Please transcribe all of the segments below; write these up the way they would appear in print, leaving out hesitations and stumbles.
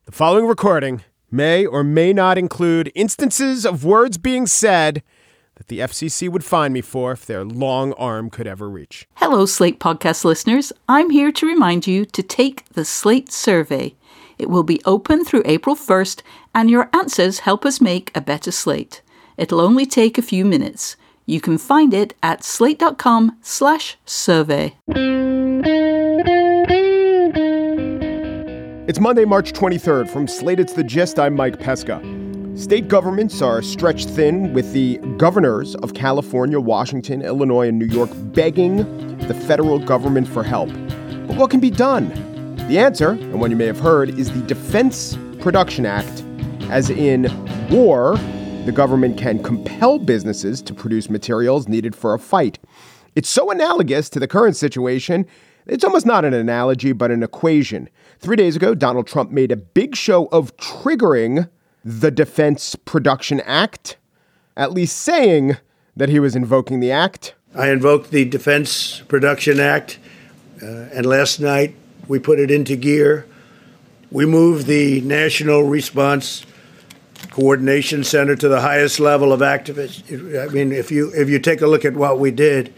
The following recording may or may not include instances of words being said that the FCC would fine me for if their long arm could ever reach. Hello, Slate Podcast listeners. I'm here to remind you to take the Slate survey. It will be open through April 1st, and your answers help us make a better Slate. It'll only take a few minutes. You can find it at slate.com/survey. It's Monday, March 23rd. From Slate, it's The Gist. I'm Mike Pesca. State governments are stretched thin, with the governors of California, Washington, Illinois, and New York begging the federal government for help. But what can be done? The answer, and one you may have heard, is the Defense Production Act. As in war, the government can compel businesses to produce materials needed for a fight. It's so analogous to the current situation, it's almost not an analogy, but an equation. 3 days ago, Donald Trump made a big show of triggering the Defense Production Act, at least saying that he was invoking the act. I invoked the Defense Production Act, and last night we put it into gear. We moved the National Response Coordination Center to the highest level of activists. I mean, if you take a look at what we did,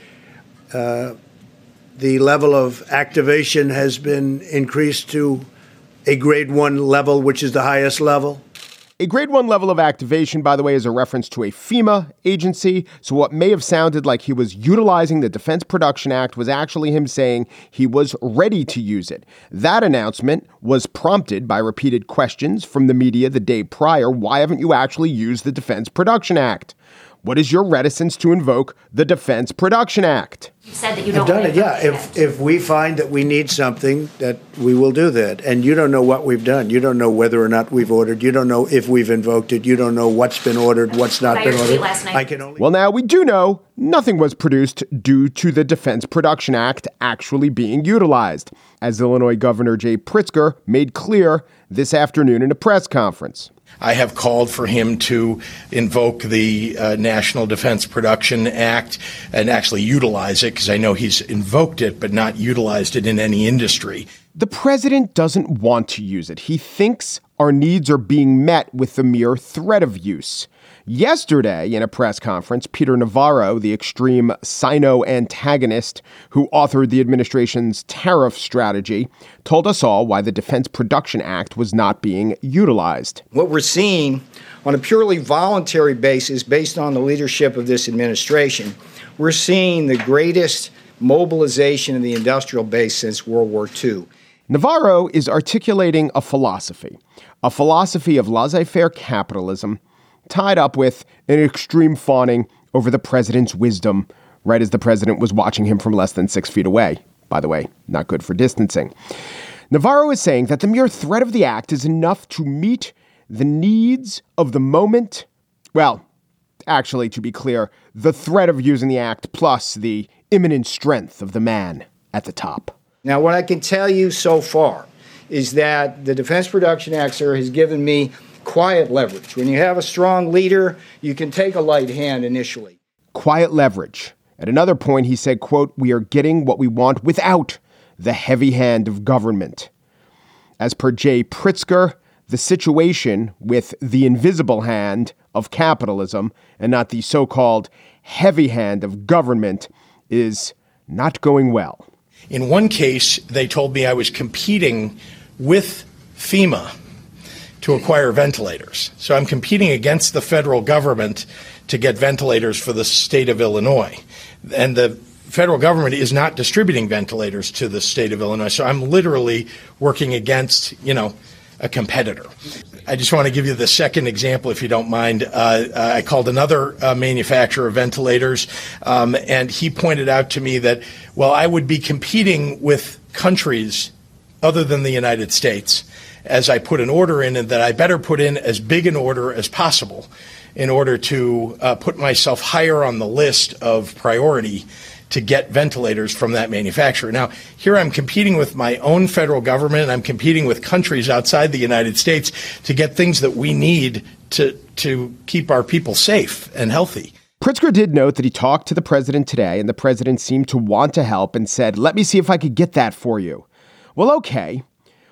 the level of activation has been increased to a grade 1 level, which is the highest level. A grade 1 level of activation, by the way, is a reference to a FEMA agency. So what may have sounded like he was utilizing the Defense Production Act was actually him saying he was ready to use it. That announcement was prompted by repeated questions from the media the day prior. Why haven't you actually used the Defense Production Act? What is your reticence to invoke the Defense Production Act? You said that you don't. I've done it, yeah. If we find that we need something, that we will do that. And you don't know what we've done. You don't know whether or not we've ordered. You don't know if we've invoked it. You don't know what's been ordered, what's not been ordered. Last night. Well, now we do know nothing was produced due to the Defense Production Act actually being utilized, as Illinois Governor Jay Pritzker made clear this afternoon in a press conference. I have called for him to invoke the National Defense Production Act and actually utilize it, because I know he's invoked it but not utilized it in any industry. The president doesn't want to use it. He thinks our needs are being met with the mere threat of use. Yesterday, in a press conference, Peter Navarro, the extreme Sino-antagonist who authored the administration's tariff strategy, told us all why the Defense Production Act was not being utilized. What we're seeing on a purely voluntary basis, based on the leadership of this administration, we're seeing the greatest mobilization in the industrial base since World War II. Navarro is articulating a philosophy of laissez-faire capitalism, tied up with an extreme fawning over the president's wisdom, right as the president was watching him from less than 6 feet away. By the way, not good for distancing. Navarro is saying that the mere threat of the act is enough to meet the needs of the moment. Well, actually, to be clear, the threat of using the act plus the imminent strength of the man at the top. Now, what I can tell you so far is that the Defense Production Act, sir, has given me quiet leverage. When you have a strong leader, you can take a light hand initially. Quiet leverage. At another point, he said, quote, "We are getting what we want without the heavy hand of government." As per Jay Pritzker, the situation with the invisible hand of capitalism and not the so-called heavy hand of government is not going well. In one case, they told me I was competing with FEMA to acquire ventilators. So I'm competing against the federal government to get ventilators for the state of Illinois. And the federal government is not distributing ventilators to the state of Illinois. So I'm literally working against, a competitor. I just want to give you the second example, if you don't mind. I called another manufacturer of ventilators, and he pointed out to me that, I would be competing with countries other than the United States as I put an order in, and that I better put in as big an order as possible in order to put myself higher on the list of priority to get ventilators from that manufacturer. Now, here I'm competing with my own federal government, and I'm competing with countries outside the United States to get things that we need to keep our people safe and healthy. Pritzker did note that he talked to the president today, and the president seemed to want to help and said, "Let me see if I could get that for you." Well, okay.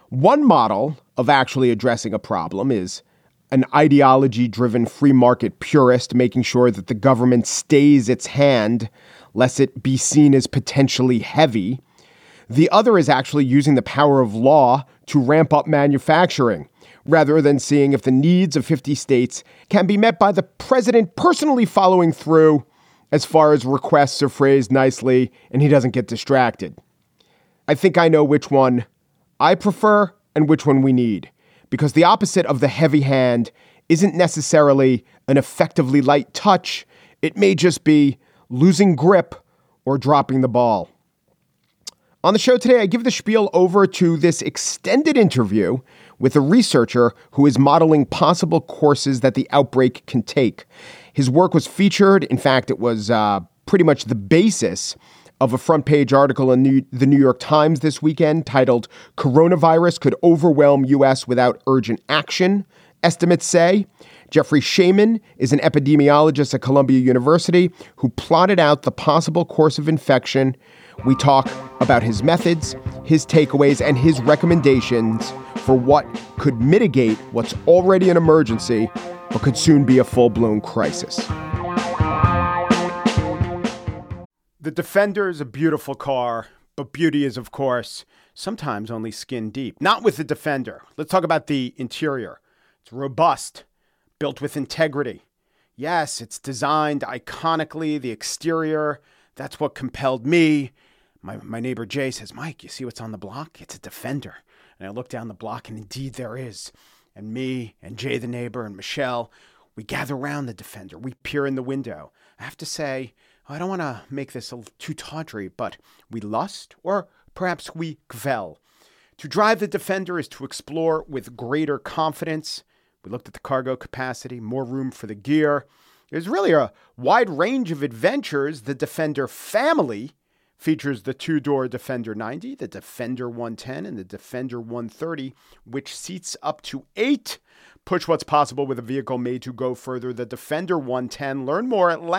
One model of actually addressing a problem is an ideology-driven free market purist making sure that the government stays its hand, lest it be seen as potentially heavy. The other is actually using the power of law to ramp up manufacturing, rather than seeing if the needs of 50 states can be met by the president personally following through as far as requests are phrased nicely and he doesn't get distracted. I think I know which one I prefer and which one we need, because the opposite of the heavy hand isn't necessarily an effectively light touch. It may just be losing grip or dropping the ball. On the show today, I give the spiel over to this extended interview with a researcher who is modeling possible courses that the outbreak can take. His work was featured. In fact, it was pretty much the basis of a front page article in the New York Times this weekend titled "Coronavirus Could Overwhelm U.S. Without Urgent Action," estimates say. Jeffrey Shaman is an epidemiologist at Columbia University who plotted out the possible course of infection. We talk about his methods, his takeaways, and his recommendations for what could mitigate what's already an emergency, but could soon be a full-blown crisis. The Defender is a beautiful car, but beauty is, of course, sometimes only skin deep. Not with the Defender. Let's talk about the interior. It's robust, built with integrity. Yes, it's designed iconically. The exterior, that's what compelled me. My neighbor Jay says, "Mike, you see what's on the block? It's a Defender." And I look down the block, and indeed there is. And me and Jay, the neighbor, and Michelle, we gather around the Defender. We peer in the window. I have to say, I don't want to make this too tawdry, but we lust, or perhaps we kvel. To drive the Defender is to explore with greater confidence. We looked at the cargo capacity, more room for the gear. There's really a wide range of adventures. The Defender family features the two-door Defender 90, the Defender 110, and the Defender 130, which seats up to 8. Push what's possible with a vehicle made to go further. The Defender 110. Learn more at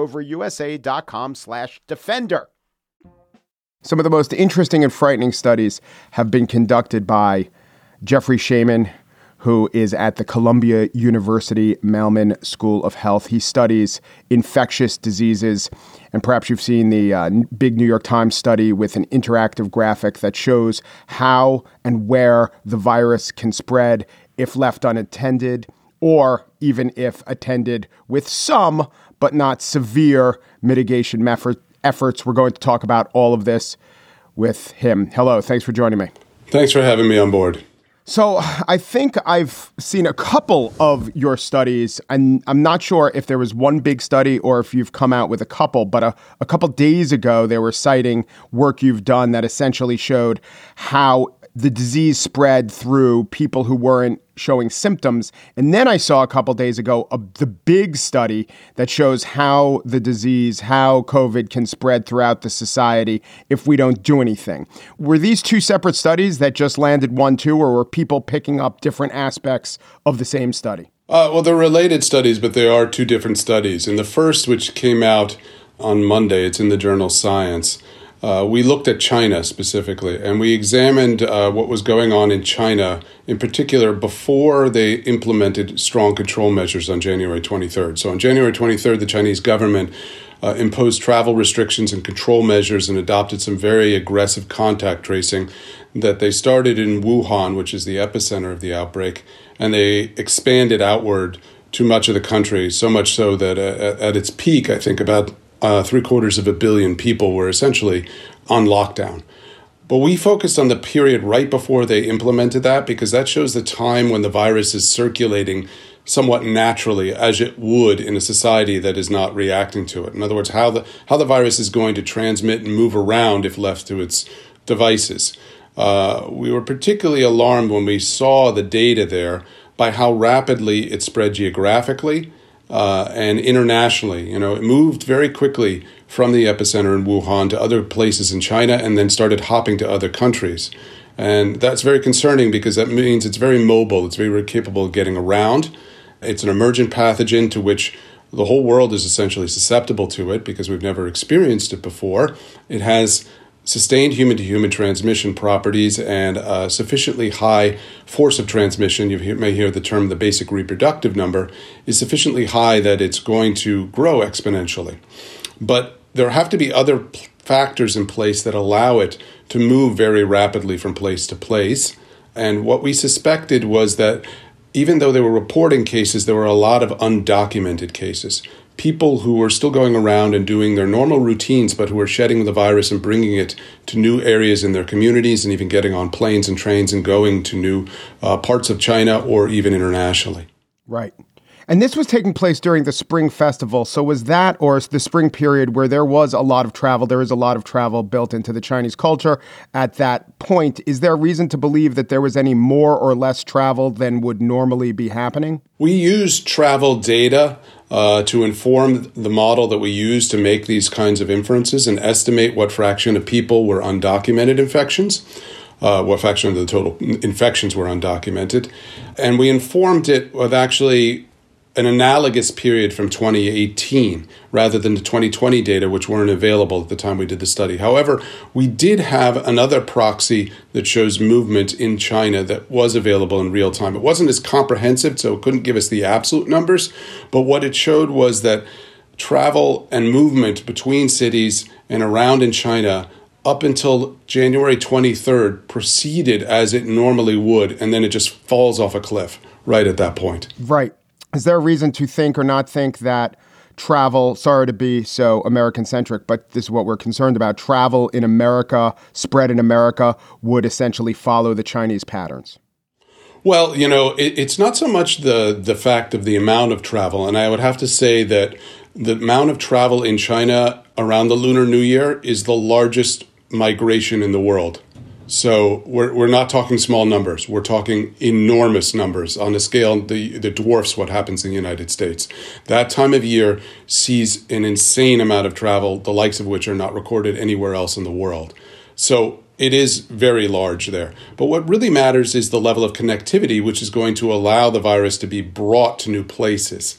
LandRoverUSA.com/Defender. Some of the most interesting and frightening studies have been conducted by Jeffrey Shaman, who is at the Columbia University Mailman School of Health. He studies infectious diseases. And perhaps you've seen the big New York Times study with an interactive graphic that shows how and where the virus can spread if left unattended, or even if attended with some, but not severe mitigation efforts. We're going to talk about all of this with him. Hello, thanks for joining me. Thanks for having me on board. So I think I've seen a couple of your studies, and I'm not sure if there was one big study or if you've come out with a couple, but a couple days ago, they were citing work you've done that essentially showed how the disease spread through people who weren't showing symptoms. And then I saw a couple days ago the big study that shows how the disease, how COVID can spread throughout the society if we don't do anything. Were these two separate studies that just landed 1-2, or were people picking up different aspects of the same study? Well, they're related studies, but they are two different studies. And the first, which came out on Monday, it's in the journal Science. We looked at China specifically, and we examined what was going on in China, in particular, before they implemented strong control measures on January 23rd. So on January 23rd, the Chinese government imposed travel restrictions and control measures and adopted some very aggressive contact tracing that they started in Wuhan, which is the epicenter of the outbreak, and they expanded outward to much of the country, so much so that at its peak, I think about 750 million people were essentially on lockdown. But we focused on the period right before they implemented that, because that shows the time when the virus is circulating somewhat naturally, as it would in a society that is not reacting to it. In other words, how the virus is going to transmit and move around if left to its devices. We were particularly alarmed when we saw the data there by how rapidly it spread geographically and internationally. You know, it moved very quickly from the epicenter in Wuhan to other places in China and then started hopping to other countries. And that's very concerning because that means it's very mobile. It's very capable of getting around. It's an emergent pathogen to which the whole world is essentially susceptible to it because we've never experienced it before. It has sustained human-to-human transmission properties and sufficiently high force of transmission, you may hear the term the basic reproductive number, is sufficiently high that it's going to grow exponentially. But there have to be other factors in place that allow it to move very rapidly from place to place. And what we suspected was that even though they were reporting cases, there were a lot of undocumented cases. People who were still going around and doing their normal routines, but who were shedding the virus and bringing it to new areas in their communities and even getting on planes and trains and going to new parts of China or even internationally. Right. And this was taking place during the Spring Festival. So was that, or the spring period where there was a lot of travel, there is a lot of travel built into the Chinese culture at that point. Is there reason to believe that there was any more or less travel than would normally be happening? We use travel data to inform the model that we use to make these kinds of inferences and estimate what fraction of people were undocumented infections. What fraction of the total infections were undocumented. And we informed it with actually an analogous period from 2018 rather than the 2020 data, which weren't available at the time we did the study. However, we did have another proxy that shows movement in China that was available in real time. It wasn't as comprehensive, so it couldn't give us the absolute numbers, but what it showed was that travel and movement between cities and around in China up until January 23rd proceeded as it normally would, and then it just falls off a cliff right at that point. Right. Is there a reason to think or not think that travel, sorry to be so American-centric, but this is what we're concerned about, travel in America, spread in America, would essentially follow the Chinese patterns? Well, you know, it's not so much the fact of the amount of travel, and I would have to say that the amount of travel in China around the Lunar New Year is the largest migration in the world. So we're not talking small numbers. We're talking enormous numbers on a scale that dwarfs what happens in the United States. That time of year sees an insane amount of travel, the likes of which are not recorded anywhere else in the world. So it is very large there. But what really matters is the level of connectivity, which is going to allow the virus to be brought to new places.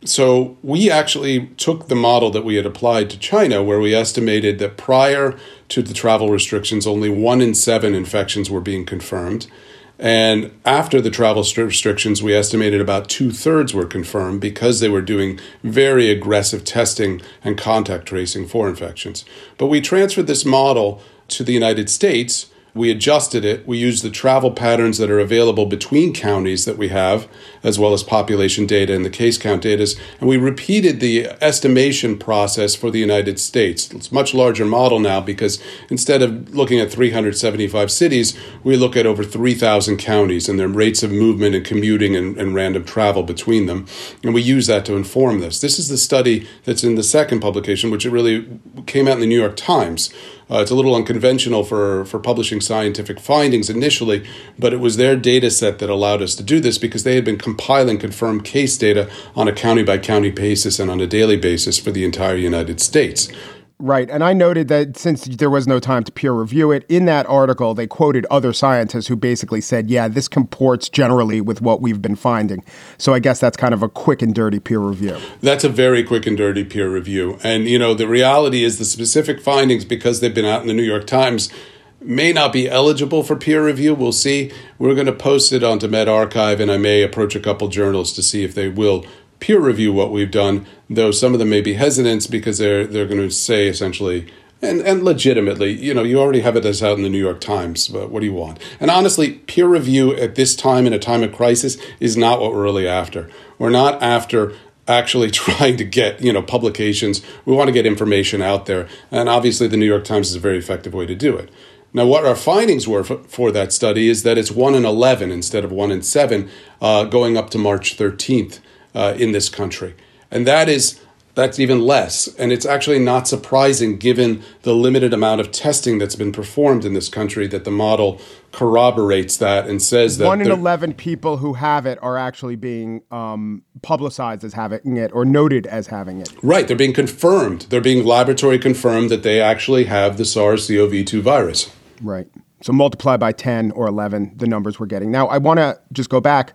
So we actually took the model that we had applied to China, where we estimated that prior to the travel restrictions, only 1 in 7 infections were being confirmed. And after the travel restrictions, we estimated about 2/3 were confirmed because they were doing very aggressive testing and contact tracing for infections. But we transferred this model to the United States. We adjusted it. We used the travel patterns that are available between counties that we have, as well as population data and the case count data. And we repeated the estimation process for the United States. It's a much larger model now because instead of looking at 375 cities, we look at over 3,000 counties and their rates of movement and commuting and random travel between them. And we use that to inform this. This is the study that's in the second publication, which it really came out in the New York Times. It's a little unconventional for publishing scientific findings initially, but it was their data set that allowed us to do this because they had been compiling confirmed case data on a county-by-county basis and on a daily basis for the entire United States. Right. And I noted that since there was no time to peer review it, in that article, they quoted other scientists who basically said, yeah, this comports generally with what we've been finding. So I guess that's kind of a quick and dirty peer review. That's a very quick and dirty peer review. And, you know, the reality is the specific findings, because they've been out in the New York Times, may not be eligible for peer review. We'll see. We're going to post it onto medRxiv, and I may approach a couple journals to see if they will peer review what we've done, though some of them may be hesitant because they're going to say essentially, and legitimately, you know, you already have it as out in the New York Times, but what do you want? And honestly, peer review at this time, in a time of crisis, is not what we're really after. We're not after actually trying to get, you know, publications. We want to get information out there. And obviously the New York Times is a very effective way to do it. Now, what our findings were for that study is that it's 1 in 11 instead of 1 in 7 going up to March 13th. In this country. And that's even less. And it's actually not surprising given the limited amount of testing that's been performed in this country that the model corroborates that and says that 1 in 11 people who have it are actually being publicized as having it or noted as having it. Right. They're being confirmed. They're being laboratory confirmed that they actually have the SARS-CoV-2 virus. Right. So multiply by 10 or 11 the numbers we're getting. Now, I want to just go back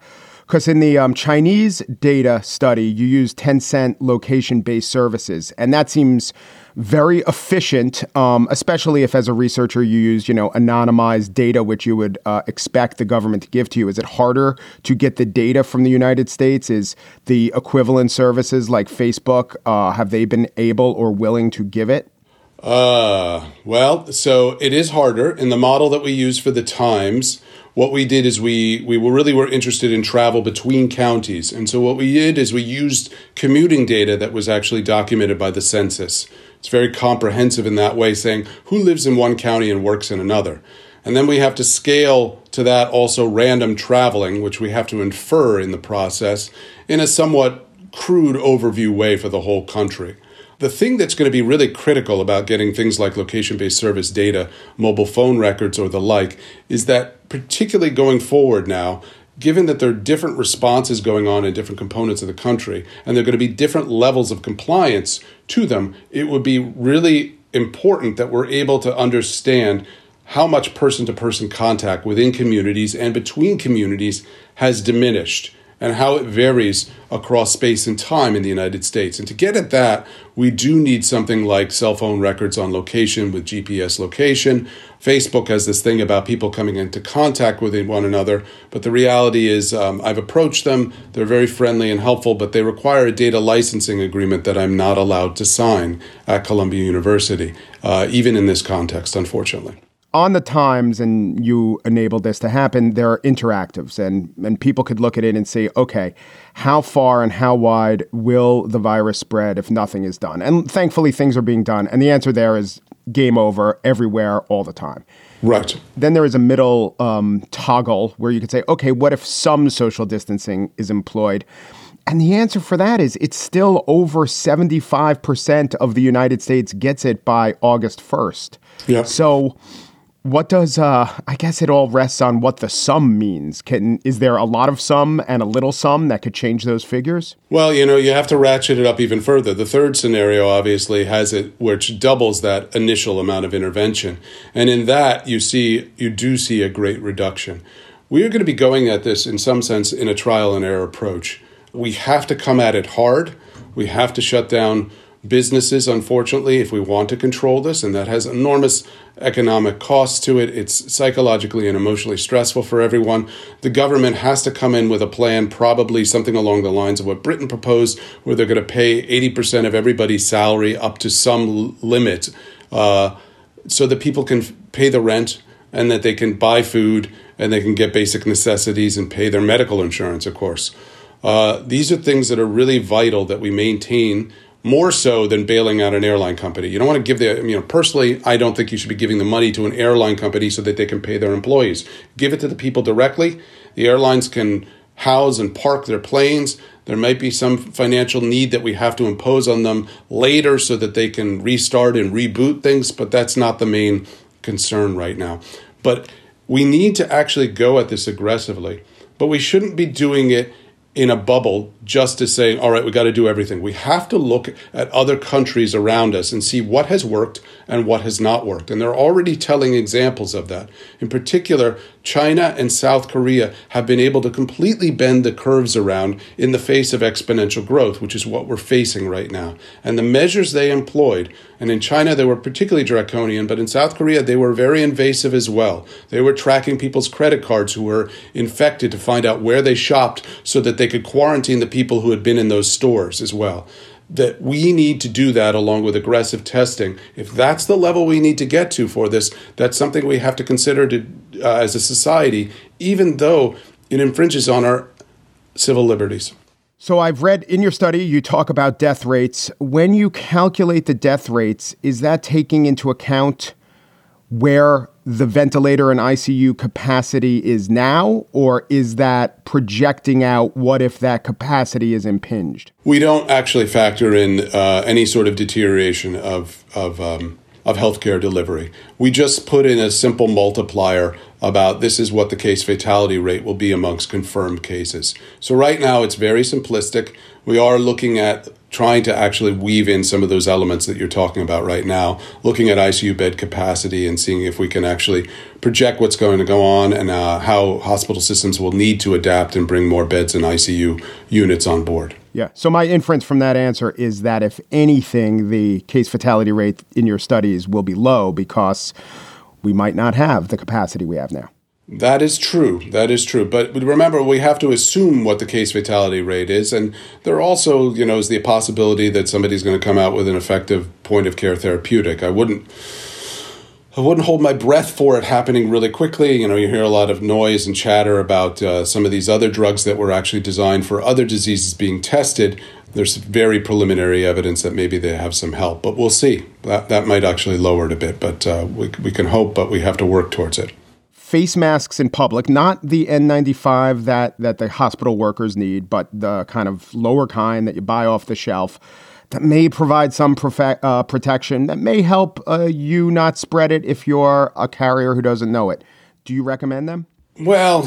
Because in the Chinese data study, you use Tencent location-based services, and that seems very efficient, especially if as a researcher you use, anonymized data, which you would expect the government to give to you. Is it harder to get the data from the United States? Is the equivalent services like Facebook, have they been able or willing to give it? Well, so it is harder. In the model that we use for the Times, what we did is we were interested in travel between counties. And so what we did is we used commuting data that was actually documented by the census. It's very comprehensive in that way, saying who lives in one county and works in another. And then we have to scale to that also random traveling, which we have to infer in the process in a somewhat crude overview way for the whole country. The thing that's going to be really critical about getting things like location-based service data, mobile phone records, or the like, is that particularly going forward now, given that there are different responses going on in different components of the country, and there are going to be different levels of compliance to them, it would be really important that we're able to understand how much person-to-person contact within communities and between communities has diminished, and how it varies across space and time in the United States. And to get at that, we do need something like cell phone records on location with GPS location. Facebook has this thing about people coming into contact with one another, but the reality is I've approached them. They're very friendly and helpful, but they require a data licensing agreement that I'm not allowed to sign at Columbia University, even in this context, unfortunately. On the Times, and you enabled this to happen, there are interactives, and people could look at it and say, okay, how far and how wide will the virus spread if nothing is done? And thankfully, things are being done. And the answer there is game over everywhere all the time. Right. Then there is a middle toggle where you could say, okay, what if some social distancing is employed? And the answer for that is it's still over 75% of the United States gets it by August 1st. Yeah. So what does, I guess it all rests on what the sum means. Is there a lot of sum and a little sum that could change those figures? Well, you have to ratchet it up even further. The third scenario obviously has it, which doubles that initial amount of intervention. And in that, you do see a great reduction. We are going to be going at this in some sense in a trial and error approach. We have to come at it hard. We have to shut down businesses, unfortunately, if we want to control this, and that has enormous economic costs to it. It's psychologically and emotionally stressful for everyone. The government has to come in with a plan, probably something along the lines of what Britain proposed, where they're going to pay 80% of everybody's salary up to some limit so that people can pay the rent and that they can buy food and they can get basic necessities and pay their medical insurance, of course. These are things that are really vital that we maintain, more so than bailing out an airline company. You don't want to give personally, I don't think you should be giving the money to an airline company so that they can pay their employees. Give it to the people directly. The airlines can house and park their planes. There might be some financial need that we have to impose on them later so that they can restart and reboot things, but that's not the main concern right now. But we need to actually go at this aggressively, but we shouldn't be doing it in a bubble just to say, all right, we got to do everything. We have to look at other countries around us and see what has worked and what has not worked. And they're already telling examples of that. In particular, China and South Korea have been able to completely bend the curves around in the face of exponential growth, which is what we're facing right now. And the measures they employed, and in China they were particularly draconian, but in South Korea they were very invasive as well. They were tracking people's credit cards who were infected to find out where they shopped so that they could quarantine the people who had been in those stores as well. That we need to do that along with aggressive testing. If that's the level we need to get to for this, that's something we have to consider as a society, even though it infringes on our civil liberties. So I've read in your study, you talk about death rates. When you calculate the death rates, is that taking into account where the ventilator and ICU capacity is now, or is that projecting out what if that capacity is impinged? We don't actually factor in any sort of deterioration of healthcare delivery. We just put in a simple multiplier about this is what the case fatality rate will be amongst confirmed cases. So right now it's very simplistic. We are looking at trying to actually weave in some of those elements that you're talking about right now, looking at ICU bed capacity and seeing if we can actually project what's going to go on and how hospital systems will need to adapt and bring more beds and ICU units on board. Yeah. So my inference from that answer is that if anything, the case fatality rate in your studies will be low because we might not have the capacity we have now. That is true. That is true. But remember, we have to assume what the case fatality rate is. And there also, is the possibility that somebody's going to come out with an effective point of care therapeutic. I wouldn't hold my breath for it happening really quickly. You hear a lot of noise and chatter about some of these other drugs that were actually designed for other diseases being tested. There's very preliminary evidence that maybe they have some help, but we'll see. That might actually lower it a bit, but we can hope, but we have to work towards it. Face masks in public, not the N95 that the hospital workers need, but the kind of lower kind that you buy off the shelf that may provide some protection, that may help you not spread it if you're a carrier who doesn't know it. Do you recommend them? Well,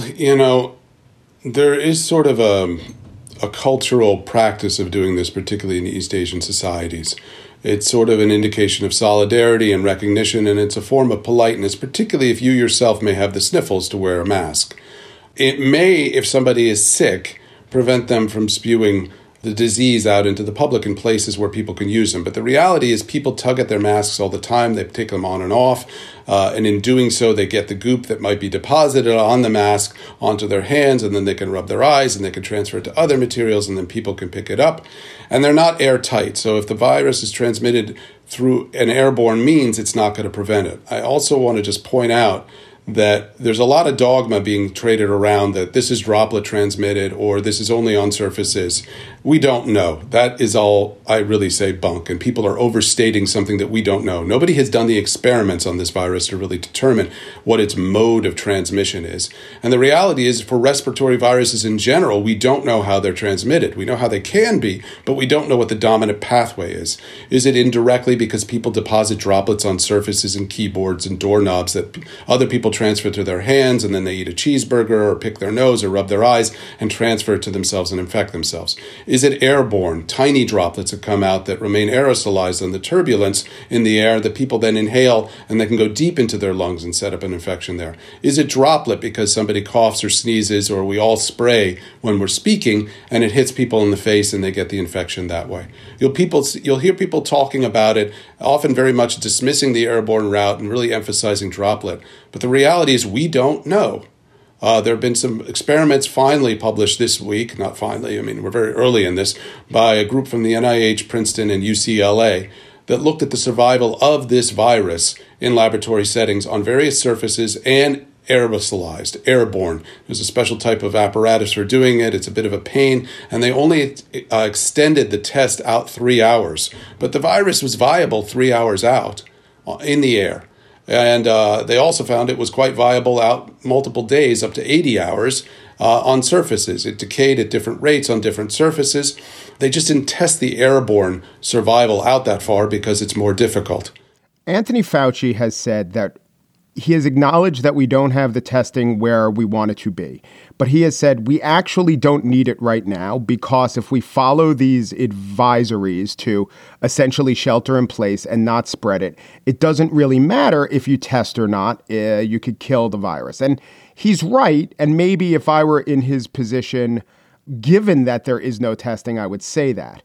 there is sort of a cultural practice of doing this, particularly in East Asian societies. It's sort of an indication of solidarity and recognition, and it's a form of politeness, particularly if you yourself may have the sniffles to wear a mask. It may, if somebody is sick, prevent them from spewing the disease out into the public in places where people can use them. But the reality is people tug at their masks all the time. They take them on and off. And in doing so, they get the goop that might be deposited on the mask onto their hands, and then they can rub their eyes and they can transfer it to other materials, and then people can pick it up. And they're not airtight. So if the virus is transmitted through an airborne means, it's not going to prevent it. I also want to just point out that there's a lot of dogma being traded around that this is droplet transmitted or this is only on surfaces. We don't know. That is all, I really say, bunk, and people are overstating something that we don't know. Nobody has done the experiments on this virus to really determine what its mode of transmission is. And the reality is, for respiratory viruses in general, we don't know how they're transmitted. We know how they can be, but we don't know what the dominant pathway is. Is it indirectly because people deposit droplets on surfaces and keyboards and doorknobs that other people transfer to their hands, and then they eat a cheeseburger or pick their nose or rub their eyes and transfer it to themselves and infect themselves? Is it airborne, tiny droplets that come out that remain aerosolized on the turbulence in the air that people then inhale and they can go deep into their lungs and set up an infection there? Is it droplet because somebody coughs or sneezes or we all spray when we're speaking and it hits people in the face and they get the infection that way? You'll hear people talking about it, often very much dismissing the airborne route and really emphasizing droplet. But the reality is we don't know. There have been some experiments finally published this week, not finally, we're very early in this, by a group from the NIH, Princeton, and UCLA that looked at the survival of this virus in laboratory settings on various surfaces and aerosolized, airborne. There's a special type of apparatus for doing it. It's a bit of a pain, and they only extended the test out 3 hours. But the virus was viable 3 hours out in the air. And they also found it was quite viable out multiple days, up to 80 hours on surfaces. It decayed at different rates on different surfaces. They just didn't test the airborne survival out that far because it's more difficult. Anthony Fauci has said that he has acknowledged that we don't have the testing where we want it to be. But he has said we actually don't need it right now because if we follow these advisories to essentially shelter in place and not spread it, it doesn't really matter if you test or not. You could kill the virus. And he's right. And maybe if I were in his position, given that there is no testing, I would say that.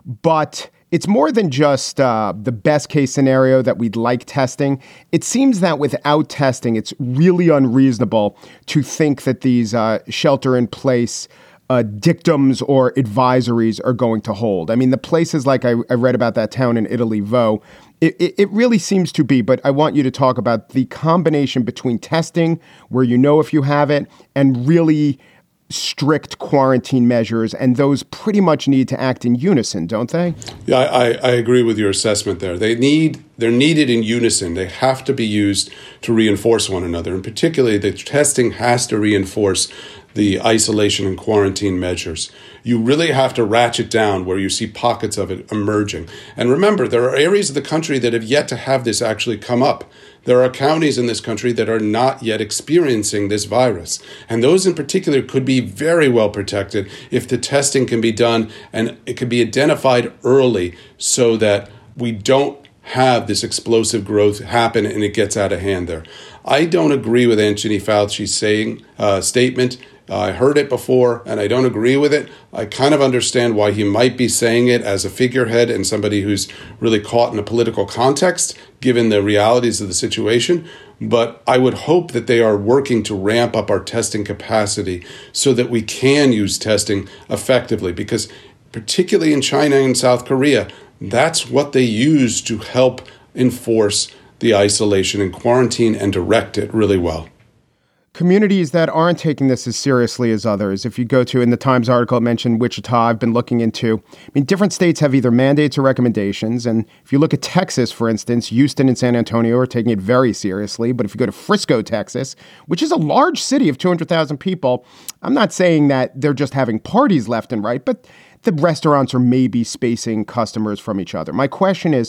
But it's more than just the best case scenario that we'd like testing. It seems that without testing, it's really unreasonable to think that these shelter in place dictums or advisories are going to hold. The places like I read about that town in Italy, Vo, it really seems to be. But I want you to talk about the combination between testing, where you know if you have it, and really strict quarantine measures, and those pretty much need to act in unison, don't they? Yeah, I agree with your assessment there. They're needed in unison. They have to be used to reinforce one another. And particularly, the testing has to reinforce the isolation and quarantine measures. You really have to ratchet down where you see pockets of it emerging. And remember, there are areas of the country that have yet to have this actually come up. There are counties in this country that are not yet experiencing this virus. And those in particular could be very well protected if the testing can be done and it can be identified early so that we don't have this explosive growth happen and it gets out of hand there. I don't agree with Anthony Fauci's statement. I heard it before, and I don't agree with it. I kind of understand why he might be saying it as a figurehead and somebody who's really caught in a political context, given the realities of the situation. But I would hope that they are working to ramp up our testing capacity so that we can use testing effectively, because particularly in China and South Korea, that's what they use to help enforce the isolation and quarantine and direct it really well. Communities that aren't taking this as seriously as others. If you go to, in the Times article, it mentioned Wichita. I've been looking into, different states have either mandates or recommendations. And if you look at Texas, for instance, Houston and San Antonio are taking it very seriously. But if you go to Frisco, Texas, which is a large city of 200,000 people, I'm not saying that they're just having parties left and right, but the restaurants are maybe spacing customers from each other. My question is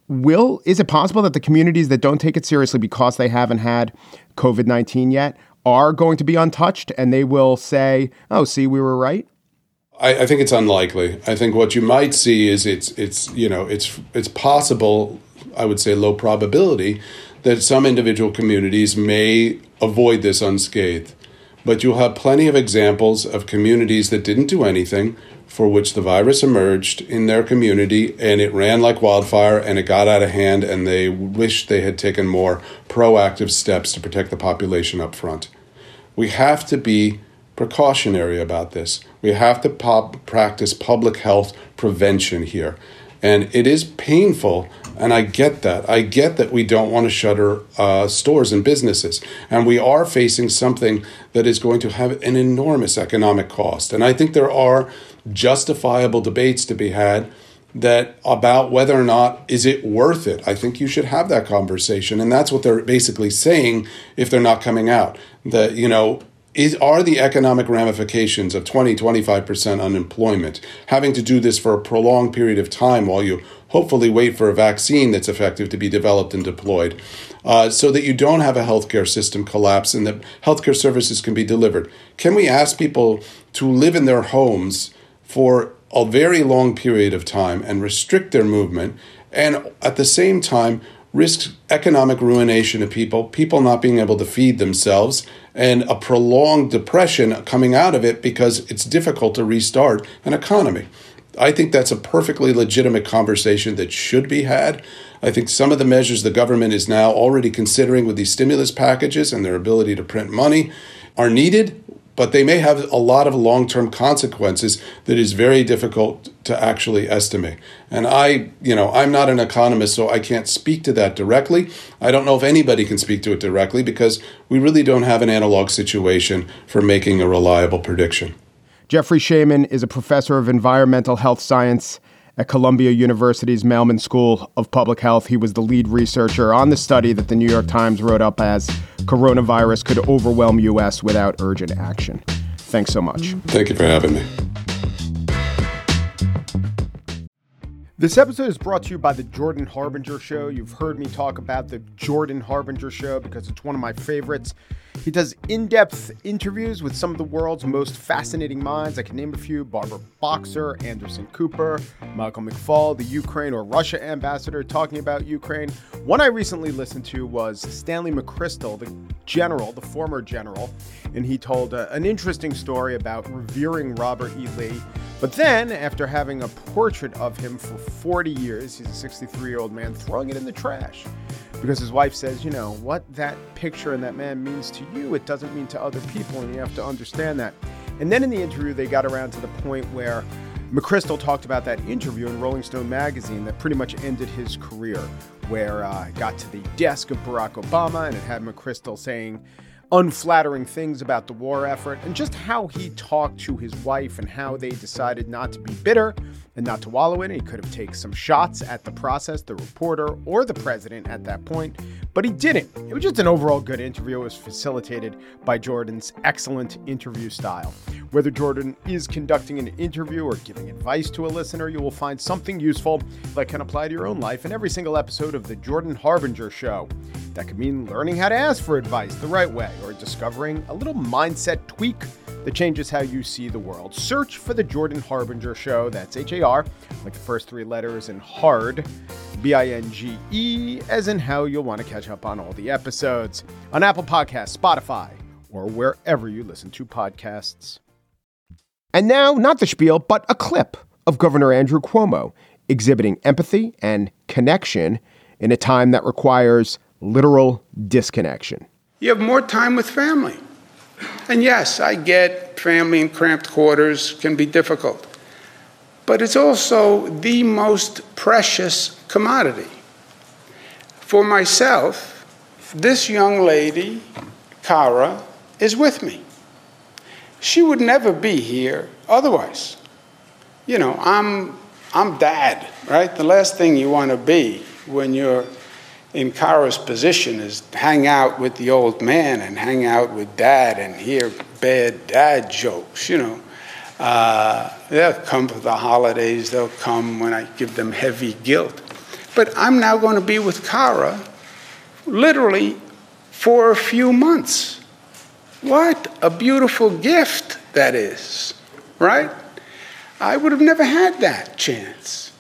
it possible that the communities that don't take it seriously because they haven't had COVID-19 yet are going to be untouched and they will say, oh, see, we were right? I think it's unlikely. I think what you might see is it's possible, I would say low probability, that some individual communities may avoid this unscathed. But you'll have plenty of examples of communities that didn't do anything, for which the virus emerged in their community and it ran like wildfire and it got out of hand and they wished they had taken more proactive steps to protect the population up front. We have to be precautionary about this. We have to practice public health prevention here. And it is painful, and I get that. I get that we don't want to shutter stores and businesses. And we are facing something that is going to have an enormous economic cost. And I think there are justifiable debates to be had that about whether or not is it worth it. I think you should have that conversation. And that's what they're basically saying if they're not coming out. That, are the economic ramifications of 20-25% unemployment, having to do this for a prolonged period of time while you hopefully wait for a vaccine that's effective to be developed and deployed, so that you don't have a healthcare system collapse and that healthcare services can be delivered. Can we ask people to live in their homes for a very long period of time and restrict their movement, and at the same time risk economic ruination of people not being able to feed themselves, and a prolonged depression coming out of it because it's difficult to restart an economy? I think that's a perfectly legitimate conversation that should be had. I think some of the measures the government is now already considering with these stimulus packages and their ability to print money are needed, but they may have a lot of long-term consequences that is very difficult to actually estimate. And I'm not an economist, so I can't speak to that directly. I don't know if anybody can speak to it directly because we really don't have an analog situation for making a reliable prediction. Jeffrey Shaman is a professor of environmental health science at Columbia University's Mailman School of Public Health. He was the lead researcher on the study that the New York Times wrote up as "Coronavirus Could Overwhelm U.S. Without Urgent Action." Thanks so much. Thank you for having me. This episode is brought to you by the Jordan Harbinger Show. You've heard me talk about the Jordan Harbinger Show because it's one of my favorites. He does in-depth interviews with some of the world's most fascinating minds. I can name a few: Barbara Boxer, Anderson Cooper, Michael McFaul, the Ukraine or Russia ambassador talking about Ukraine. One I recently listened to was Stanley McChrystal, the former general, and he told an interesting story about revering Robert E. Lee. But then, after having a portrait of him for 40 years, he's a 63-year-old man, throwing it in the trash. Because his wife says, what that picture and that man means to you, it doesn't mean to other people, and you have to understand that. And then in the interview, they got around to the point where McChrystal talked about that interview in Rolling Stone magazine that pretty much ended his career, where it got to the desk of Barack Obama, and it had McChrystal saying unflattering things about the war effort, and just how he talked to his wife and how they decided not to be bitter and not to wallow in it. He could have taken some shots at the process, the reporter, or the president at that point, but he didn't. It was just an overall good interview. It was facilitated by Jordan's excellent interview style. Whether Jordan is conducting an interview or giving advice to a listener, you will find something useful that can apply to your own life in every single episode of The Jordan Harbinger Show. That could mean learning how to ask for advice the right way or discovering a little mindset tweak that changes how you see the world. Search for The Jordan Harbinger Show. That's H-A-R, like the first three letters, and hard, B-I-N-G-E, as in how you'll want to catch up on all the episodes on Apple Podcasts, Spotify, or wherever you listen to podcasts. And now, not the spiel, but a clip of Governor Andrew Cuomo exhibiting empathy and connection in a time that requires literal disconnection. You have more time with family. And yes, I get family in cramped quarters can be difficult. But it's also the most precious commodity. For myself, this young lady, Cara, is with me. She would never be here otherwise. You know, I'm dad, right? The last thing you want to be when you're in Cara's position is hang out with the old man and hang out with dad and hear bad dad jokes, you know. They'll come for the holidays. They'll come when I give them heavy guilt. But I'm now going to be with Cara literally for a few months. What a beautiful gift that is, right? I would have never had that chance.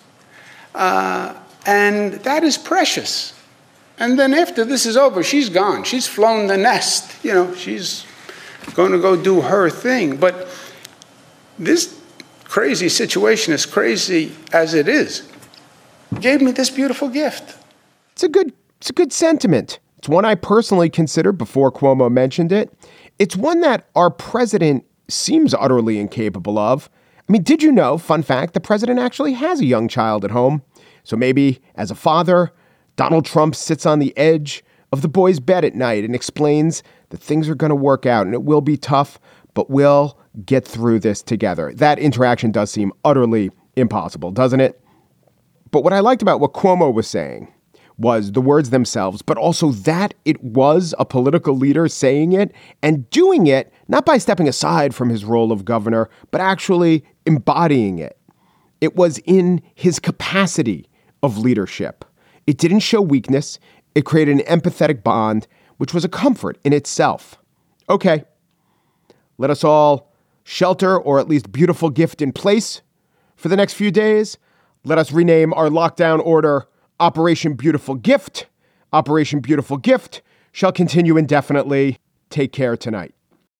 And that is precious. And then after this is over, she's gone. She's flown the nest. You know, she's going to go do her thing. But this crazy situation, as crazy as it is, gave me this beautiful gift. It's a good sentiment. It's one I personally considered before Cuomo mentioned it. It's one that our president seems utterly incapable of. I mean, did you know, fun fact, the president actually has a young child at home. So maybe as a father, Donald Trump sits on the edge of the boy's bed at night and explains that things are going to work out and it will be tough, but we'll get through this together. That interaction does seem utterly impossible, doesn't it? But what I liked about what Cuomo was saying was the words themselves, but also that it was a political leader saying it and doing it, not by stepping aside from his role of governor, but actually embodying it. It was in his capacity of leadership. It didn't show weakness. It created an empathetic bond, which was a comfort in itself. Okay, let us all shelter or at least beautiful gift in place for the next few days. Let us rename our lockdown order Operation Beautiful Gift. Operation Beautiful Gift shall continue indefinitely. Take care tonight.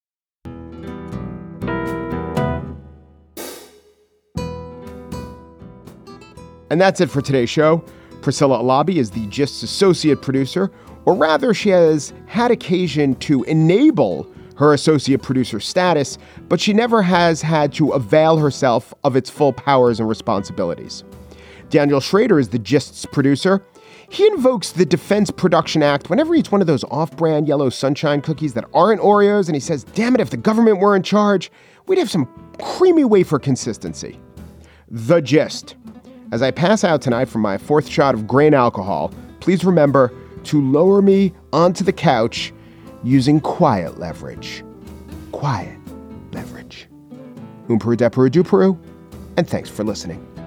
And that's it for today's show. Priscilla Alabi is the Gist's associate producer, or rather she has had occasion to enable her associate producer status, but she never has had to avail herself of its full powers and responsibilities. Daniel Schrader is the Gist's producer. He invokes the Defense Production Act whenever he eats one of those off-brand yellow sunshine cookies that aren't Oreos, and he says, damn it, if the government were in charge, we'd have some creamy wafer consistency. The Gist. As I pass out tonight from my fourth shot of grain alcohol, please remember to lower me onto the couch using quiet leverage. Quiet leverage. Umperu Deperu Duperu, and thanks for listening.